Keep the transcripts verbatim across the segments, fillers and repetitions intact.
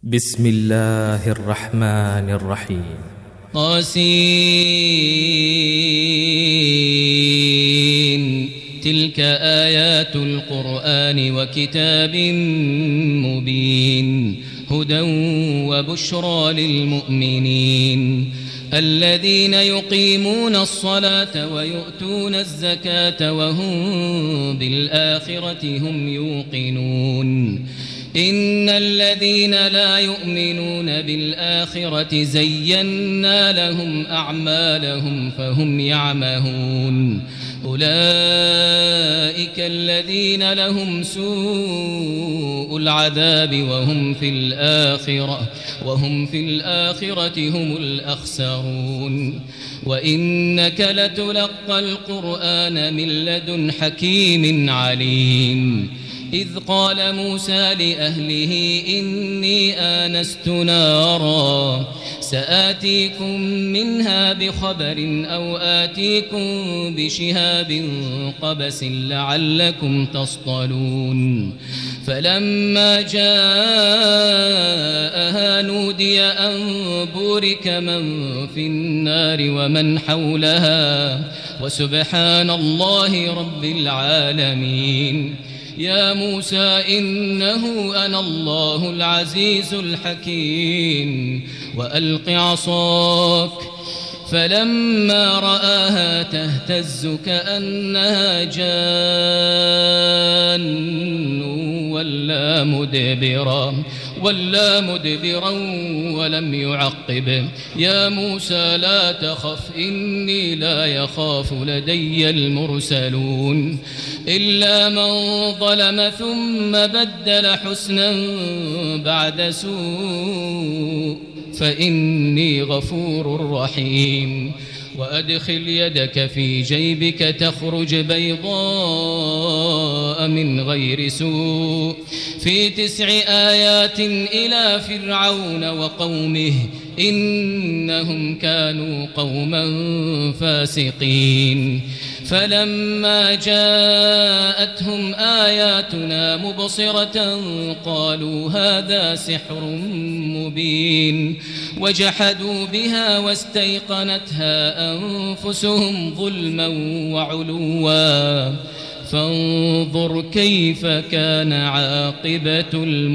بسم الله الرحمن الرحيم. طاسين. تلك آيات القرآن وكتاب مبين هدى وبشرى للمؤمنين الذين يقيمون الصلاة ويؤتون الزكاة وهم بالآخرة هم يوقنون إن الذين لا يؤمنون بالآخرة زينا لهم أعمالهم فهم يعمهون أولئك الذين لهم سوء العذاب وهم في الآخرة وهم في الآخرة هم الأخسرون وإنك لتلقى القرآن من لدن حكيم عليم إذ قال موسى لأهله إني آنست نارا سآتيكم منها بخبر أو آتيكم بشهاب قبس لعلكم تصطلون فلما جاءها نودي أن بورك من في النار ومن حولها وسبحان الله رب العالمين يا موسى إنه أنا الله العزيز الحكيم وألق عصاك فلما رآها تهتز كأنها جان ولا مدبرا ولا مدبرا ولم يعقب يا موسى لا تخف إني لا يخاف لدي المرسلون إلا من ظلم ثم بدل حسنا بعد سوء فإني غفور رحيم وأدخل يدك في جيبك تخرج بيضاء من غير سوء في تسع آيات إلى فرعون وقومه إنهم كانوا قوما فاسقين فلما جاءتهم آياتنا مبصرة قالوا هذا سحر مبين وجحدوا بها واستيقنتها أنفسهم ظلما وعلوا فانظر كيف كان عاقبة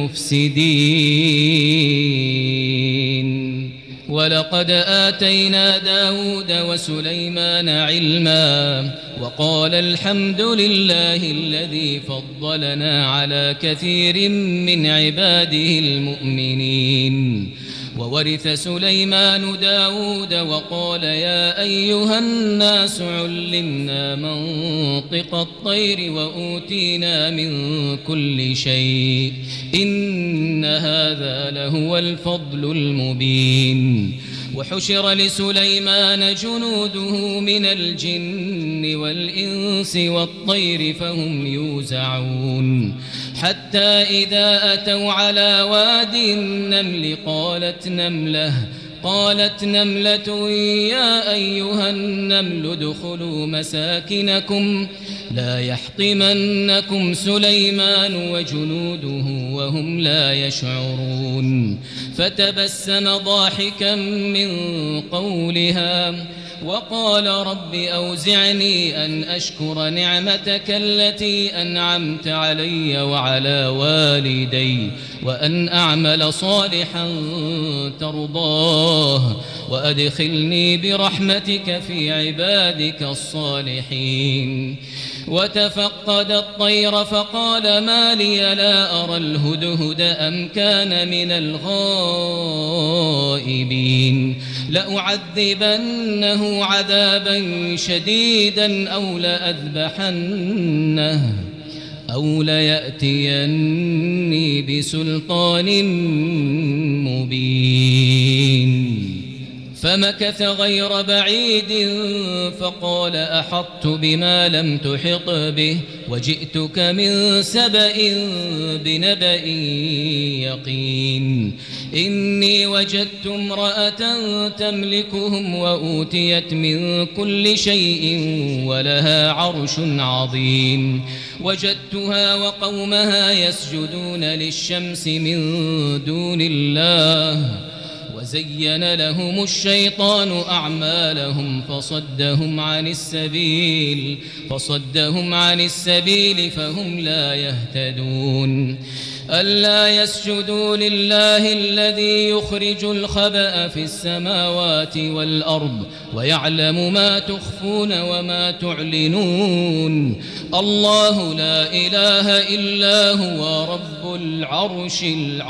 المفسدين ولقد آتينا داود وسليمان علما وقال الحمد لله الذي فضلنا على كثير من عباده المؤمنين وورث سليمان داود وقال يا أيها الناس علمنا منطق الطير وأوتينا من كل شيء إن هذا لهو الفضل المبين وحشر لسليمان جنوده من الجن والإنس والطير فهم يوزعون حتى إذا أتوا على واد النمل قالت نملة قالت نملة يا أيها النمل ادخلوا مساكنكم لا يحطمنكم سليمان وجنوده وهم لا يشعرون فتبسم ضاحكا من قولها وقال رب أوزعني أن أشكر نعمتك التي أنعمت علي وعلى والدي وأن أعمل صالحا ترضاه وأدخلني برحمتك في عبادك الصالحين وتفقد الطير فقال ما لي لا أرى الهدهد أم كان من الغائبين لأعذبنه عذابا شديدا أو لأذبحنه أو ليأتيني بسلطان مبين فمكث غير بعيد فقال أحطت بما لم تحط به وجئتك من سبأ بنبأ يقين إني وجدت امرأة تملكهم وأوتيت من كل شيء ولها عرش عظيم وجدتها وقومها يسجدون للشمس من دون الله وزين لهم الشيطان أعمالهم فصدهم عن السبيل فصدهم عن السبيل فهم لا يهتدون ألا يسجدوا لله الذي يخرج الخبأ في السماوات والأرض ويعلم ما تخفون وما تعلنون الله لا إله إلا هو رب العرش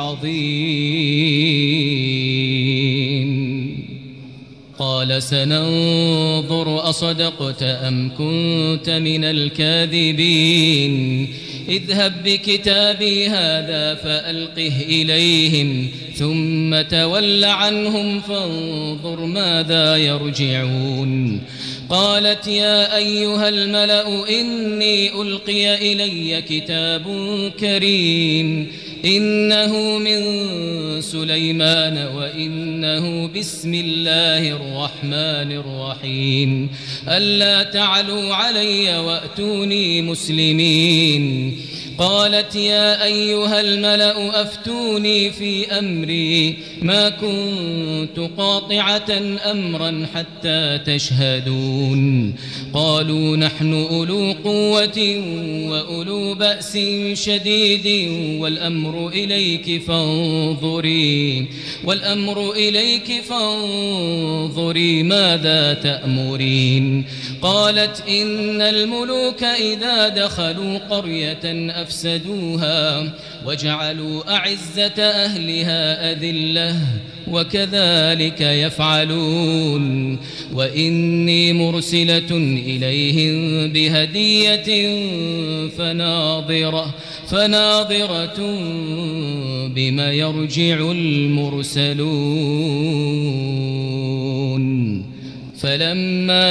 العظيم قال سننظر أصدقت أم كنت من الكاذبين اذهب بكتابي هذا فألقه إليهم ثم تول عنهم فانظر ماذا يرجعون قالت يا أيها الملأ إني ألقي إلي كتاب كريم إنه من سليمان وإنه بسم الله الرحمن الرحيم ألا تعلوا علي وأتوني مسلمين قالت يا أيها الملأ أفتوني في أمري ما كنت قاطعة أمرا حتى تشهدون قالوا نحن أولو قوة وأولو بأس شديد والأمر إليك فانظري والأمر إليك فانظري ماذا تأمرين قالت إن الملوك إذا دخلوا قرية أفسدوها وجعلوا أعزة أهلها أذلة وكذلك يفعلون وإني مرسلة إليهم بهدية فناظرة فناظرة بما يرجع المرسلون فلما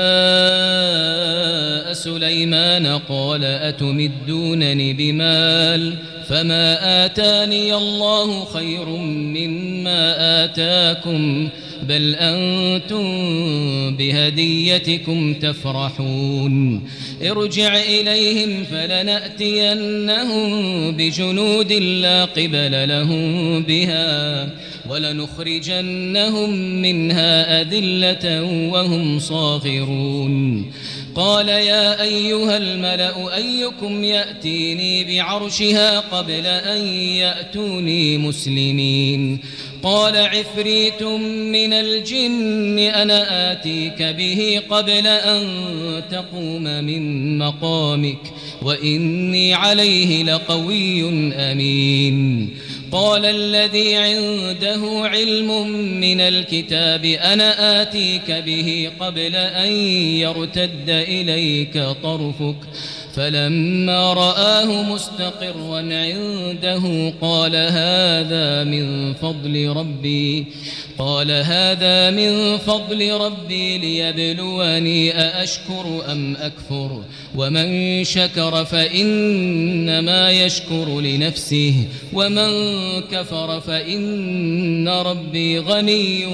جاء سليمان قال أتمدونني بمال فما آتاني الله خير مما آتاكم بل أنتم بهديتكم تفرحون ارجع إليهم فلنأتينهم بجنود لا قبل لهم بها ولنخرجنهم منها أذلة وهم صاغرون قال يا أيها الملأ أيكم يأتيني بعرشها قبل أن يأتوني مسلمين قال عفريت من الجن أنا آتيك به قبل أن تقوم من مقامك وإني عليه لقوي أمين قال الذي عنده علم من الكتاب أنا آتيك به قبل أن يرتد إليك طرفك فلما رآه مستقرا عنده قال هذا من فضل ربي قال هذا من فضل ربي ليبلوني أأشكر أم أكفر ومن شكر فإنما يشكر لنفسه ومن كفر فإن ربي غني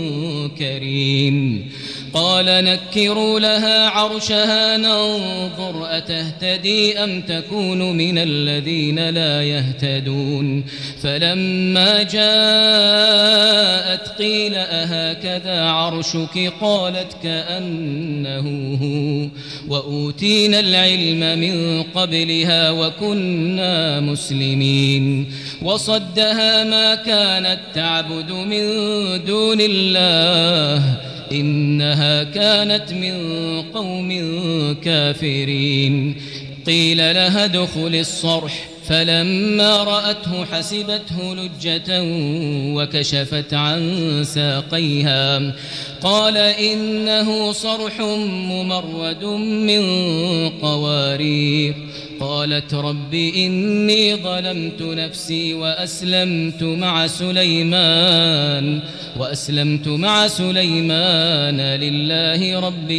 كريم قال نكروا لها عرشها ننظر أتهتدي أم تكون من الذين لا يهتدون فلما جاءت قيل أهكذا عرشك قالت كأنه هو وأوتينا العلم من قبلها وكنا مسلمين وصدها ما كانت تعبد من دون الله إنها كانت من قوم كافرين قيل لها ادخل الصرح فلما رأته حسبته لجة وكشفت عن ساقيها قال إنه صرح ممرد من قوارير قالت رب إني ظلمت نفسي وأسلمت مع سليمان وأسلمت مع سليمان لله رب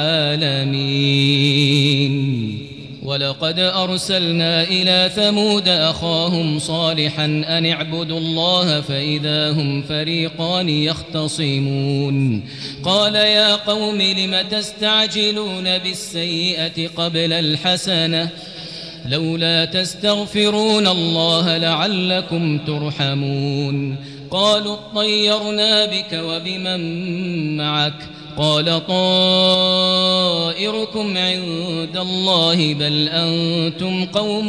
العالمين. ولقد أرسلنا إلى ثمود أخاهم صالحا أن اعبدوا الله فإذا هم فريقان يختصمون قال يا قوم لم تستعجلون بالسيئة قبل الحسنة لولا تستغفرون الله لعلكم ترحمون قالوا اطيرنا بك وبمن معك قال طائركم عند الله بل أنتم قوم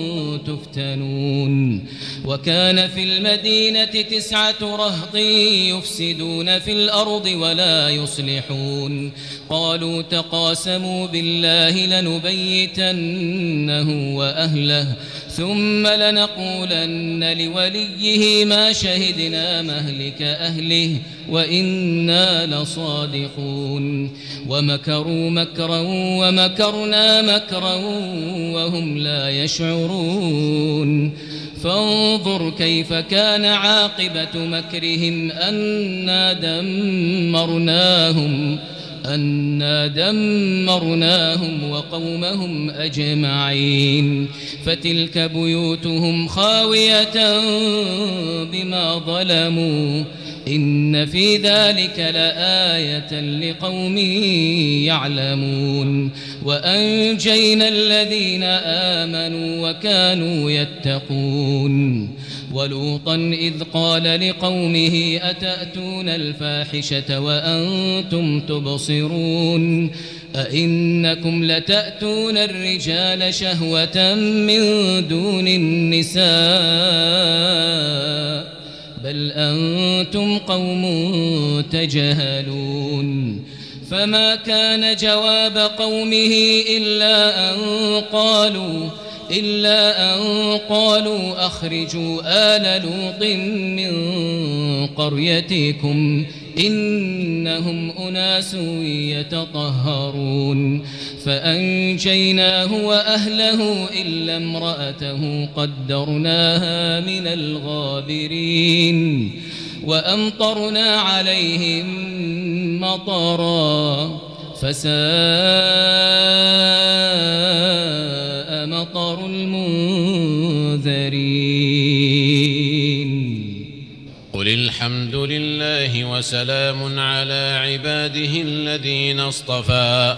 تفتنون وكان في المدينة تسعة رهط يفسدون في الأرض ولا يصلحون قالوا تقاسموا بالله لنبيتنه وأهله ثم لنقولن لوليه ما شهدنا مهلك أهله وإنا لصادقون ومكروا مكرا ومكرنا مكرا وهم لا يشعرون فانظر كيف كان عاقبة مكرهم أنا دمرناهم أنا دمرناهم وقومهم أجمعين فتلك بيوتهم خاوية بما ظلموا إن في ذلك لآية لقوم يعلمون وأنجينا الذين آمنوا وكانوا يتقون ولوطا إذ قال لقومه أتأتون الفاحشة وأنتم تبصرون أئنكم لتأتون الرجال شهوة من دون النساء بل أنتم قوم تجهلون فما كان جواب قومه إلا أن قالوا إلا أن قالوا أخرجوا آل لوط من قريتكم إنهم أناس يتطهرون فأنجيناه وأهله إلا امرأته قدرناها من الغابرين وأمطرنا عليهم مطرا فساء مطر المنذرين قل الحمد لله وسلام على عباده الذين اصطفى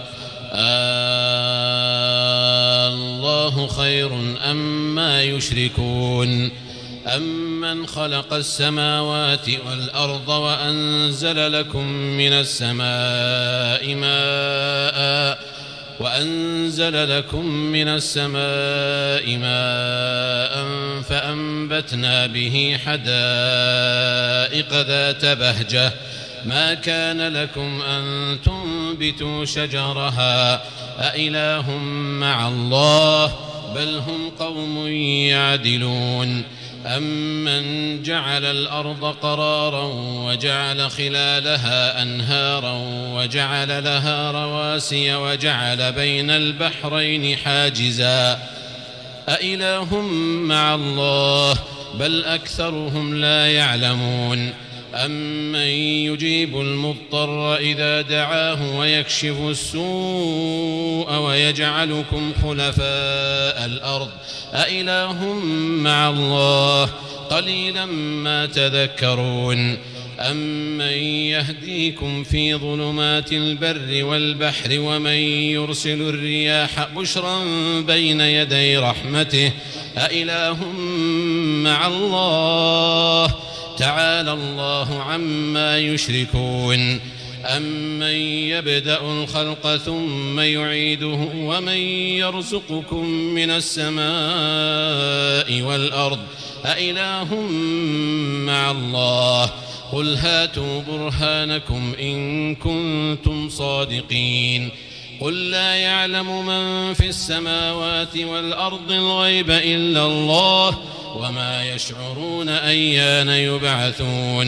الله خير أما يشركون أمن خلق السماوات والأرض وأنزل لكم من السماء ماء وأنزل لكم من السماء ماء فأنبتنا به حدائق ذات بهجة ما كان لكم أن تنبتوا شجرها أإله مع الله بل هم قوم يعدلون أمن جعل الأرض قرارا وجعل خلالها أنهارا وجعل لها رواسي وجعل بين البحرين حاجزا أإله مع الله بل أكثرهم لا يعلمون أمن يجيب المضطر إذا دعاه ويكشف السوء ويجعلكم خلفاء الأرض أإله مع الله قليلا ما تذكرون أمن يهديكم في ظلمات البر والبحر ومن يرسل الرياح بشرا بين يدي رحمته أإله مع الله تعالى الله عما يشركون أمن يبدأ الخلق ثم يعيده ومن يرزقكم من السماء والأرض أإله مع الله قل هاتوا برهانكم إن كنتم صادقين قل لا يعلم من في السماوات والأرض الغيب إلا الله وما يشعرون أيان يبعثون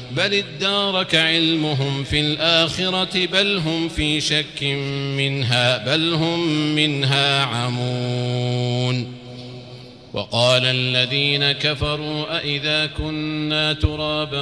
بل ادارك علمهم في الآخرة بل هم في شك منها بل هم منها عمون. وقال الذين كفروا أئذا كنا ترابا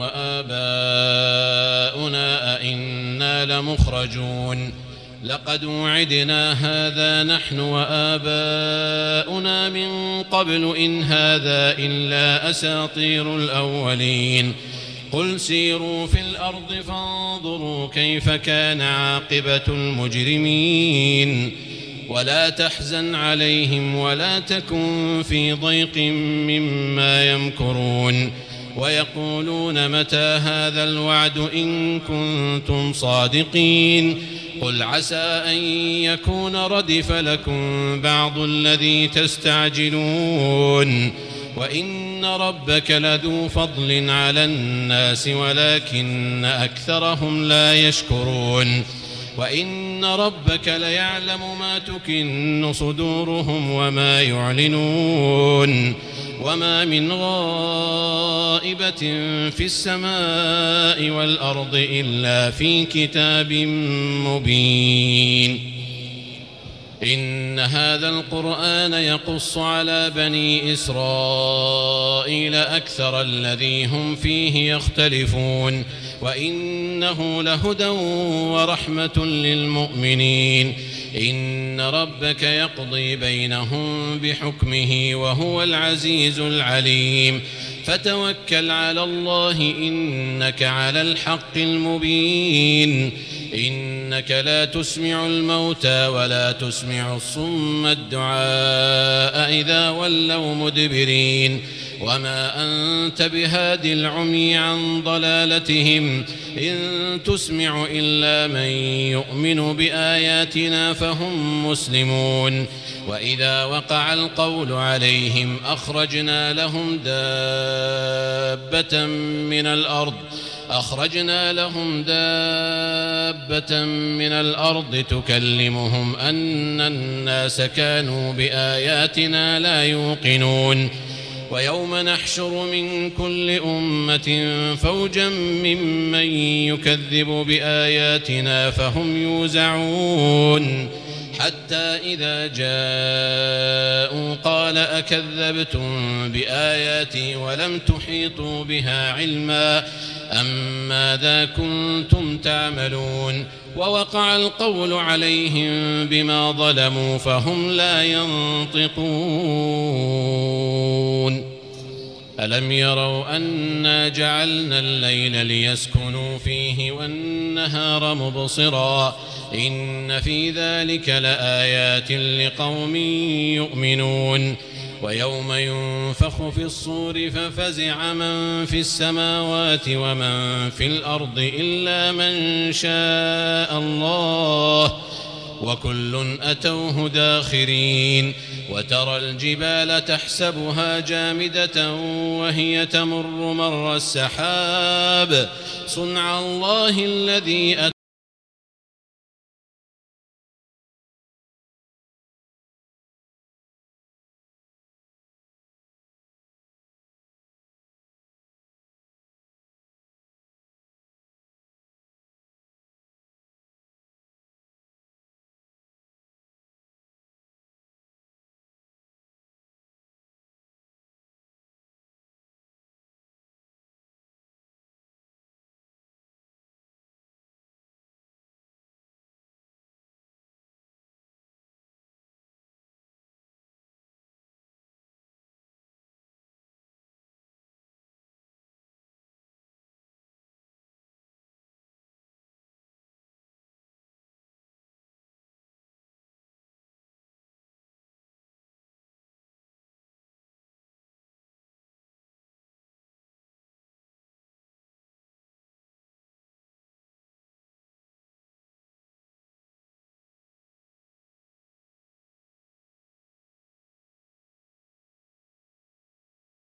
وآباؤنا أئنا لمخرجون لقد وعدنا هذا نحن وآباؤنا من قبل إن هذا إلا أساطير الأولين قل سيروا في الأرض فانظروا كيف كان عاقبة المجرمين ولا تحزن عليهم ولا تكن في ضيق مما يمكرون ويقولون متى هذا الوعد إن كنتم صادقين قل عسى أن يكون ردف لكم بعض الذي تستعجلون وإن ربك لذو فضل على الناس ولكن أكثرهم لا يشكرون وإن ربك ليعلم ما تكن صدورهم وما يعلنون وما من غائبة في السماء والأرض إلا في كتاب مبين. إن هذا القرآن يقص على بني إسرائيل أكثر الذي هم فيه يختلفون وإنه لهدى ورحمة للمؤمنين. إن ربك يقضي بينهم بحكمه وهو العزيز العليم فتوكل على الله إنك على الحق المبين. إنك لا تسمع الموتى ولا تسمع الصم الدعاء إذا ولوا مدبرين وما أنت بهاد العمي عن ضلالتهم إن تسمع إلا من يؤمن بآياتنا فهم مسلمون. وإذا وقع القول عليهم أخرجنا لهم دابة من الأرض أخرجنا لهم دابة من الأرض تكلمهم أن الناس كانوا بآياتنا لا يوقنون. ويوم نحشر من كل أمة فوجا ممن يكذب بآياتنا فهم يوزعون حتى إذا جاءوا قال أكذبتم بآياتي ولم تحيطوا بها علما أم ماذا كنتم تعملون. ووقع القول عليهم بما ظلموا فهم لا ينطقون. ألم يروا أنا جعلنا الليل ليسكنوا فيه والنهار مبصرا إن في ذلك لآيات لقوم يؤمنون. ويوم ينفخ في الصور ففزع من في السماوات ومن في الأرض إلا من شاء الله وكل أتوه داخرين. وترى الجبال تحسبها جامدة وهي تمر مر السحاب صنع الله الذي